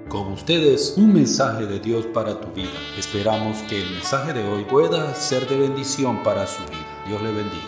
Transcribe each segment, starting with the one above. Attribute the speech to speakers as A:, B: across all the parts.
A: Con ustedes, un mensaje de Dios para tu vida. Esperamos que el mensaje de hoy pueda ser de bendición para su vida. Dios le bendiga.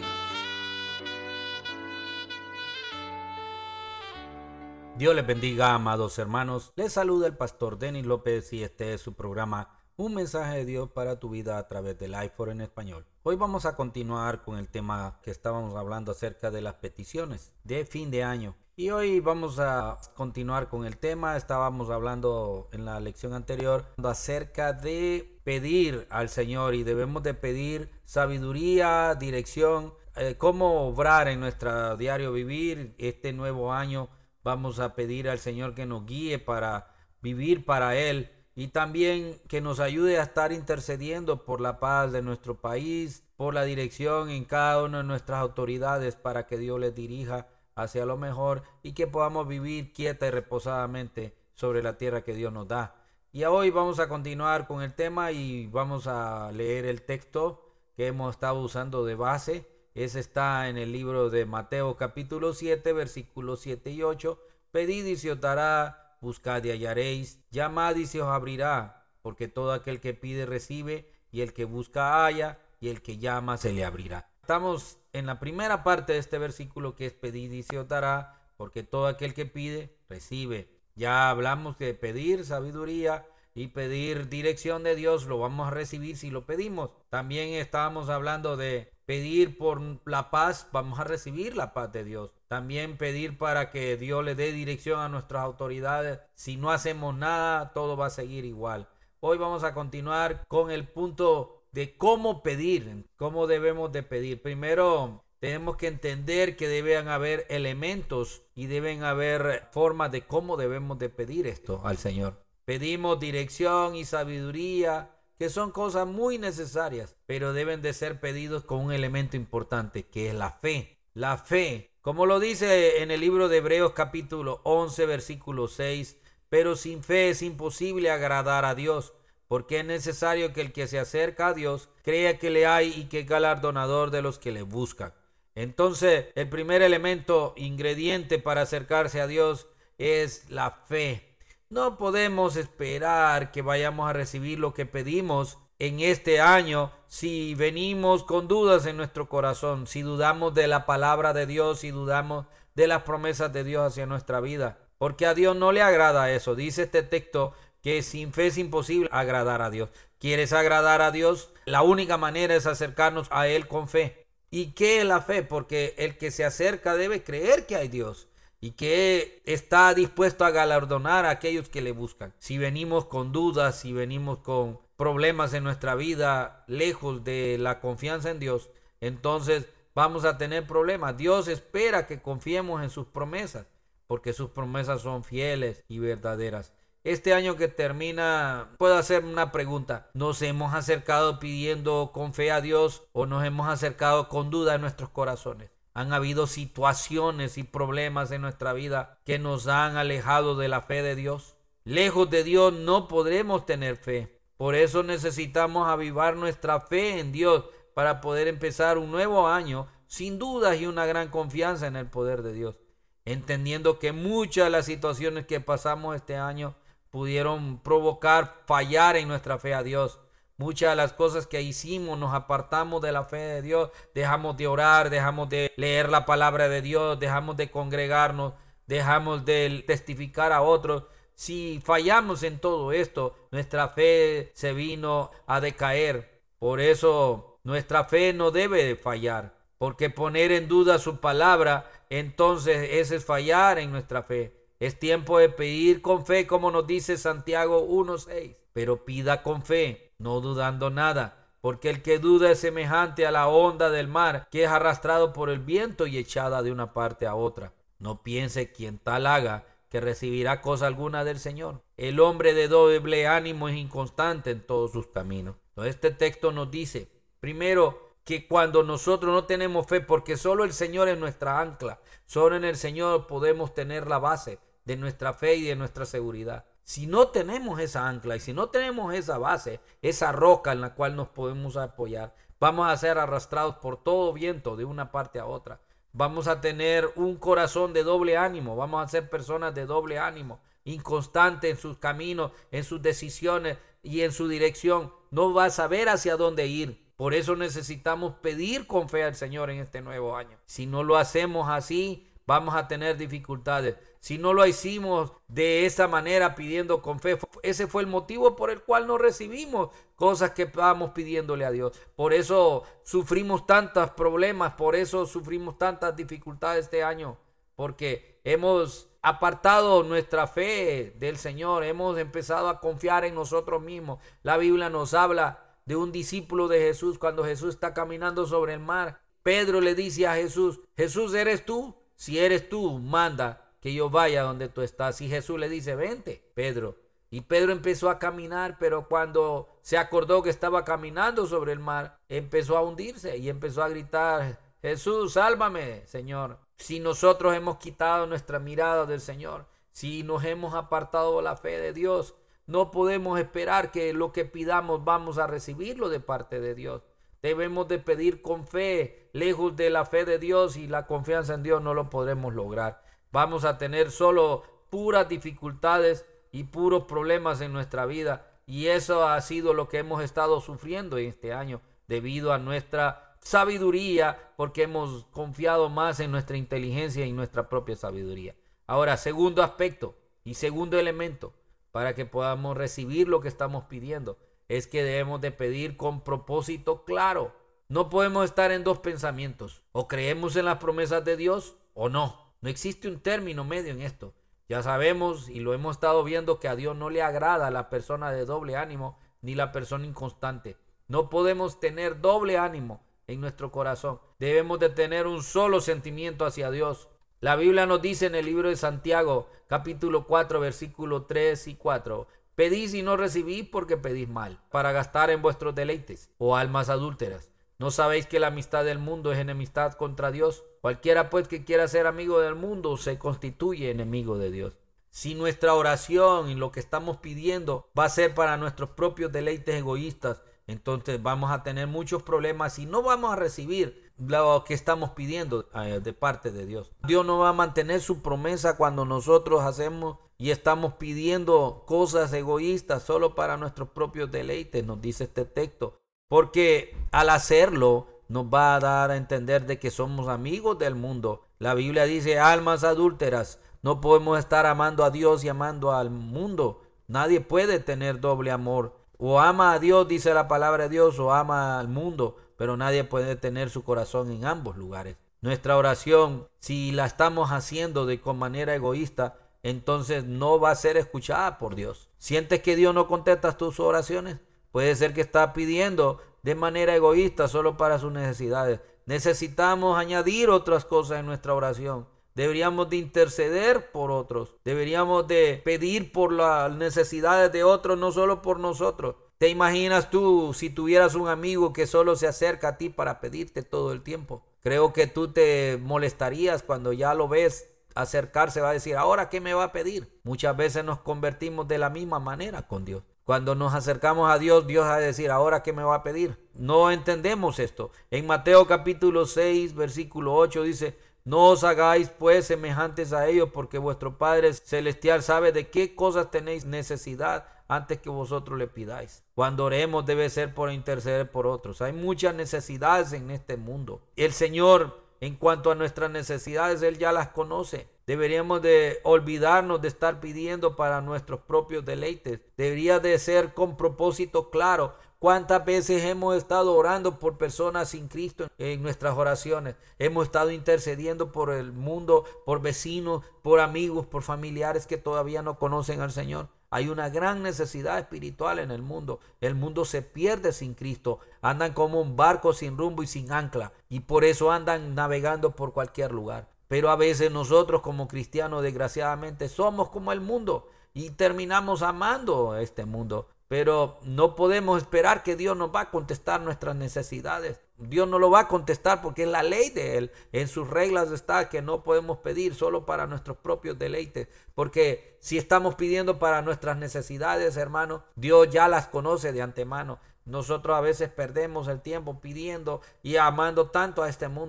B: Dios les bendiga, amados hermanos. Les saluda el pastor Denis López y este es su programa Un mensaje de Dios para tu vida a través del iPhone en español. Hoy vamos a continuar con el tema que estábamos hablando acerca de las peticiones de fin de año. Y hoy vamos a continuar con el tema. Estábamos hablando en la lección anterior acerca de pedir al Señor y debemos de pedir sabiduría, dirección, cómo obrar en nuestro diario vivir este nuevo año. Vamos a pedir al Señor que nos guíe para vivir para Él y también que nos ayude a estar intercediendo por la paz de nuestro país, por la dirección en cada una de nuestras autoridades para que Dios les dirija hacia lo mejor y que podamos vivir quieta y reposadamente sobre la tierra que Dios nos da. Y hoy vamos a continuar con el tema y vamos a leer el texto que hemos estado usando de base. Ese está en el libro de Mateo capítulo 7, versículos 7 y 8. Pedid y se os dará, buscad y hallaréis, llamad y se os abrirá, porque todo aquel que pide recibe, y el que busca halla, y el que llama se le abrirá. Estamos en la primera parte de este versículo que es pedid y se os dará, porque todo aquel que pide recibe. Ya hablamos de pedir sabiduría y pedir dirección de Dios, lo vamos a recibir si lo pedimos. También estábamos hablando de pedir por la paz, vamos a recibir la paz de Dios. También pedir para que Dios le dé dirección a nuestras autoridades. Si no hacemos nada, todo va a seguir igual. Hoy vamos a continuar con el punto de cómo pedir, cómo debemos de pedir. Primero, tenemos que entender que deben haber elementos y deben haber formas de cómo debemos de pedir esto al Señor. Pedimos dirección y sabiduría, que son cosas muy necesarias, pero deben de ser pedidos con un elemento importante, que es la fe. La fe, como lo dice en el libro de Hebreos capítulo 11, versículo 6, pero sin fe es imposible agradar a Dios, porque es necesario que el que se acerca a Dios crea que le hay y que es galardonador de los que le buscan. Entonces, el primer elemento, ingrediente para acercarse a Dios es la fe. No podemos esperar que vayamos a recibir lo que pedimos en este año si venimos con dudas en nuestro corazón, si dudamos de la palabra de Dios, si dudamos de las promesas de Dios hacia nuestra vida. Porque a Dios no le agrada eso. Dice este texto que sin fe es imposible agradar a Dios. ¿Quieres agradar a Dios? La única manera es acercarnos a Él con fe. ¿Y qué es la fe? Porque el que se acerca debe creer que hay Dios y que está dispuesto a galardonar a aquellos que le buscan. Si venimos con dudas, si venimos con problemas en nuestra vida, lejos de la confianza en Dios, entonces vamos a tener problemas. Dios espera que confiemos en sus promesas, porque sus promesas son fieles y verdaderas. Este año que termina, puedo hacer una pregunta. ¿Nos hemos acercado pidiendo con fe a Dios o nos hemos acercado con duda en nuestros corazones? Han habido situaciones y problemas en nuestra vida que nos han alejado de la fe de Dios. Lejos de Dios no podremos tener fe. Por eso necesitamos avivar nuestra fe en Dios para poder empezar un nuevo año sin dudas y una gran confianza en el poder de Dios. Entendiendo que muchas de las situaciones que pasamos este año pudieron provocar fallar en nuestra fe a Dios. Muchas de las cosas que hicimos nos apartamos de la fe de Dios, dejamos de orar, dejamos de leer la palabra de Dios, dejamos de congregarnos, dejamos de testificar a otros. Si fallamos en todo esto, nuestra fe se vino a decaer. Por eso nuestra fe no debe fallar, porque poner en duda su palabra, entonces ese es fallar en nuestra fe. Es tiempo de pedir con fe, como nos dice Santiago 1:6. Pero pida con fe, no dudando nada, porque el que duda es semejante a la onda del mar, que es arrastrado por el viento y echada de una parte a otra. No piense quien tal haga que recibirá cosa alguna del Señor. El hombre de doble ánimo es inconstante en todos sus caminos. Entonces, este texto nos dice, primero, que cuando nosotros no tenemos fe, porque solo el Señor es nuestra ancla, solo en el Señor podemos tener la base de nuestra fe y de nuestra seguridad. Si no tenemos esa ancla y si no tenemos esa base, esa roca en la cual nos podemos apoyar, vamos a ser arrastrados por todo viento de una parte a otra. Vamos a tener un corazón de doble ánimo. Vamos a ser personas de doble ánimo, inconstantes en sus caminos, en sus decisiones y en su dirección. No va a saber hacia dónde ir. Por eso necesitamos pedir con fe al Señor en este nuevo año. Si no lo hacemos así, vamos a tener dificultades. Si no lo hicimos de esa manera, pidiendo con fe, ese fue el motivo por el cual no recibimos cosas que estábamos pidiéndole a Dios. Por eso sufrimos tantos problemas, por eso sufrimos tantas dificultades este año, porque hemos apartado nuestra fe del Señor, hemos empezado a confiar en nosotros mismos. La Biblia nos habla de un discípulo de Jesús cuando Jesús está caminando sobre el mar. Pedro le dice a Jesús: Jesús, ¿eres tú? Si eres tú, manda que yo vaya donde tú estás. Y Jesús le dice: vente, Pedro. Y Pedro empezó a caminar, pero cuando se acordó que estaba caminando sobre el mar, empezó a hundirse y empezó a gritar: Jesús, sálvame, Señor. Si nosotros hemos quitado nuestra mirada del Señor, si nos hemos apartado la fe de Dios, no podemos esperar que lo que pidamos vamos a recibirlo de parte de Dios. Debemos de pedir con fe. Lejos de la fe de Dios y la confianza en Dios no lo podremos lograr. Vamos a tener solo puras dificultades y puros problemas en nuestra vida. Y eso ha sido lo que hemos estado sufriendo en este año debido a nuestra sabiduría, porque hemos confiado más en nuestra inteligencia y en nuestra propia sabiduría. Ahora, segundo aspecto y segundo elemento para que podamos recibir lo que estamos pidiendo es que debemos de pedir con propósito claro. No podemos estar en dos pensamientos. O creemos en las promesas de Dios o no. No existe un término medio en esto. Ya sabemos y lo hemos estado viendo que a Dios no le agrada la persona de doble ánimo ni la persona inconstante. No podemos tener doble ánimo en nuestro corazón. Debemos de tener un solo sentimiento hacia Dios. La Biblia nos dice en el libro de Santiago, capítulo 4, versículos 3 y 4. Pedís y no recibís porque pedís mal, para gastar en vuestros deleites, o almas adúlteras. ¿No sabéis que la amistad del mundo es enemistad contra Dios? Cualquiera pues que quiera ser amigo del mundo se constituye enemigo de Dios. Si nuestra oración y lo que estamos pidiendo va a ser para nuestros propios deleites egoístas, entonces vamos a tener muchos problemas y no vamos a recibir lo que estamos pidiendo de parte de Dios. Dios no va a mantener su promesa cuando nosotros hacemos y estamos pidiendo cosas egoístas solo para nuestros propios deleites, nos dice este texto. Porque al hacerlo nos va a dar a entender de que somos amigos del mundo. La Biblia dice: almas adúlteras. No podemos estar amando a Dios y amando al mundo. Nadie puede tener doble amor. O ama a Dios, dice la palabra de Dios, o ama al mundo, pero nadie puede tener su corazón en ambos lugares. Nuestra oración, si la estamos haciendo con manera egoísta, entonces no va a ser escuchada por Dios. ¿Sientes que Dios no contesta tus oraciones? Puede ser que está pidiendo de manera egoísta solo para sus necesidades. Necesitamos añadir otras cosas en nuestra oración. Deberíamos de interceder por otros. Deberíamos de pedir por las necesidades de otros, no solo por nosotros. ¿Te imaginas tú si tuvieras un amigo que solo se acerca a ti para pedirte todo el tiempo? Creo que tú te molestarías cuando ya lo ves acercarse, va a decir: ¿ahora qué me va a pedir? Muchas veces nos convertimos de la misma manera con Dios. Cuando nos acercamos a Dios, Dios va a decir: ¿ahora qué me va a pedir? No entendemos esto. En Mateo capítulo 6, versículo 8 dice: no os hagáis pues semejantes a ellos, porque vuestro Padre Celestial sabe de qué cosas tenéis necesidad antes que vosotros le pidáis. Cuando oremos debe ser por interceder por otros. Hay muchas necesidades en este mundo. El Señor, en cuanto a nuestras necesidades, Él ya las conoce. Deberíamos de olvidarnos de estar pidiendo para nuestros propios deleites. Debería de ser con propósito claro. ¿Cuántas veces hemos estado orando por personas sin Cristo en nuestras oraciones? Hemos estado intercediendo por el mundo, por vecinos, por amigos, por familiares que todavía no conocen al Señor. Hay una gran necesidad espiritual en el mundo. El mundo se pierde sin Cristo. Andan como un barco sin rumbo y sin ancla. Y por eso andan navegando por cualquier lugar. Pero a veces nosotros como cristianos, desgraciadamente, somos como el mundo y terminamos amando a este mundo. Pero no podemos esperar que Dios nos va a contestar nuestras necesidades. Dios no lo va a contestar porque es la ley de Él. En sus reglas está que no podemos pedir solo para nuestros propios deleites. Porque si estamos pidiendo para nuestras necesidades, hermano, Dios ya las conoce de antemano. Nosotros a veces perdemos el tiempo pidiendo y amando tanto a este mundo.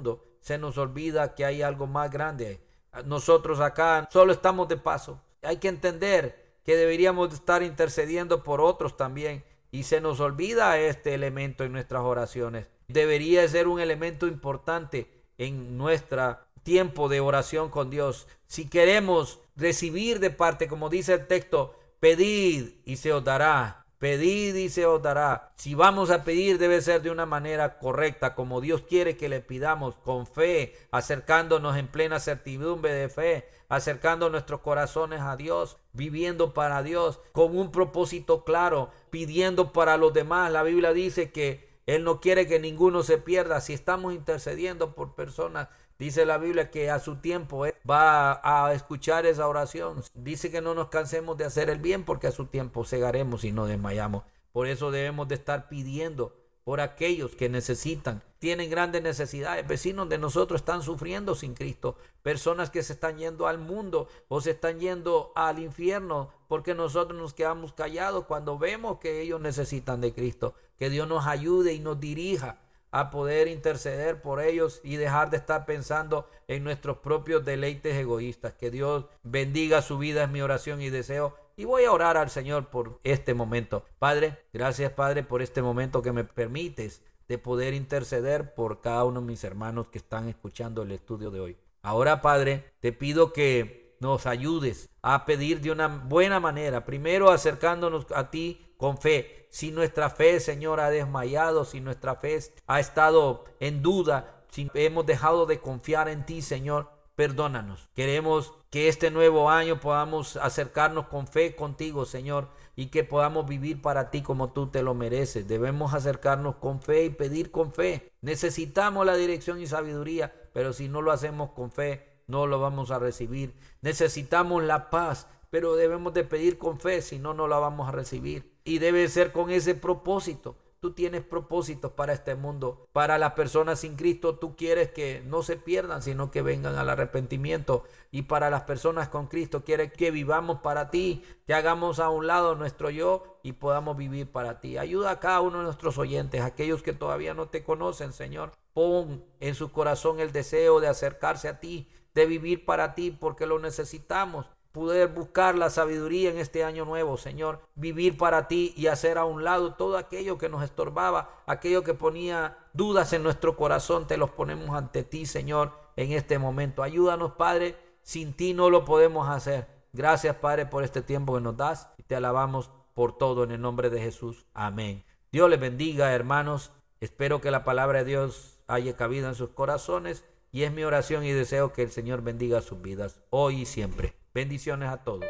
B: se nos olvida que hay algo más grande. Nosotros acá solo estamos de paso. Hay que entender que deberíamos estar intercediendo por otros también. Y se nos olvida este elemento en nuestras oraciones. Debería ser un elemento importante en nuestro tiempo de oración con Dios. Si queremos recibir de parte, como dice el texto, pedid y se os dará. Pedid y se os dará. Si vamos a pedir, debe ser de una manera correcta, como Dios quiere que le pidamos, con fe, acercándonos en plena certidumbre de fe, acercando nuestros corazones a Dios, viviendo para Dios, con un propósito claro, pidiendo para los demás. La Biblia dice que Él no quiere que ninguno se pierda. Si estamos intercediendo por personas, dice la Biblia que a su tiempo Él va a escuchar esa oración. Dice que no nos cansemos de hacer el bien, porque a su tiempo segaremos y no desmayamos. Por eso debemos de estar pidiendo por aquellos que necesitan, tienen grandes necesidades. Vecinos de nosotros están sufriendo sin Cristo. Personas que se están yendo al mundo o se están yendo al infierno porque nosotros nos quedamos callados cuando vemos que ellos necesitan de Cristo. Que Dios nos ayude y nos dirija a poder interceder por ellos y dejar de estar pensando en nuestros propios deleites egoístas. Que Dios bendiga su vida, es mi oración y deseo. Y voy a orar al Señor por este momento. Padre, gracias Padre por este momento que me permites de poder interceder por cada uno de mis hermanos que están escuchando el estudio de hoy. Ahora Padre, te pido que nos ayudes a pedir de una buena manera. Primero acercándonos a ti con fe. Si nuestra fe, Señor, ha desmayado, si nuestra fe ha estado en duda, si hemos dejado de confiar en ti, Señor, perdónanos. Queremos que este nuevo año podamos acercarnos con fe contigo, Señor, y que podamos vivir para ti como tú te lo mereces. Debemos acercarnos con fe y pedir con fe. Necesitamos la dirección y sabiduría, pero si no lo hacemos con fe, no lo vamos a recibir. Necesitamos la paz, pero debemos de pedir con fe, si no, no la vamos a recibir. Y debe ser con ese propósito. Tú tienes propósitos para este mundo. Para las personas sin Cristo, tú quieres que no se pierdan, sino que vengan al arrepentimiento. Y para las personas con Cristo, quieres que vivamos para ti, que hagamos a un lado nuestro yo y podamos vivir para ti. Ayuda a cada uno de nuestros oyentes, aquellos que todavía no te conocen, Señor. Pon en su corazón el deseo de acercarse a ti, de vivir para ti, porque lo necesitamos. Poder buscar la sabiduría en este año nuevo, Señor, vivir para ti y hacer a un lado todo aquello que nos estorbaba, aquello que ponía dudas en nuestro corazón, te los ponemos ante ti, Señor, en este momento. Ayúdanos, Padre, sin ti no lo podemos hacer. Gracias, Padre, por este tiempo que nos das y te alabamos por todo en el nombre de Jesús. Amén. Dios les bendiga, hermanos. Espero que la palabra de Dios haya cabido en sus corazones y es mi oración y deseo que el Señor bendiga sus vidas hoy y siempre. Bendiciones a todos.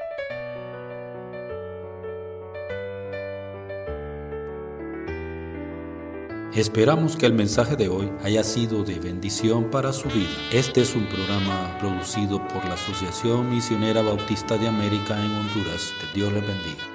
A: Esperamos que el mensaje de hoy haya sido de bendición para su vida. Este es un programa producido por la Asociación Misionera Bautista de América en Honduras. Que Dios les bendiga.